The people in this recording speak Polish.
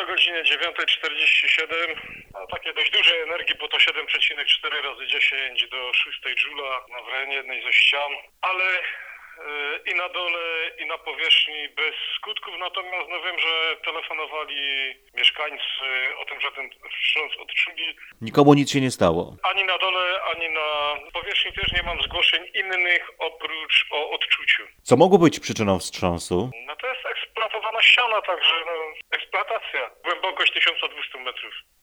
o godzinie 9:47. Takie dość dużej energii, bo to 7,4 razy 10 do 6 dżula na wrenie jednej ze ścian, ale i na dole, i na powierzchni bez skutków, natomiast wiem, że telefonowali mieszkańcy o tym, że ten wstrząs odczuli. Nikomu nic się nie stało. Ani na dole, ani na powierzchni też nie mam zgłoszeń innych oprócz o odczuciu. Co mogło być przyczyną wstrząsu? To jest eksploatowana ściana, także eksploatacja. Głębokość 1200 metrów.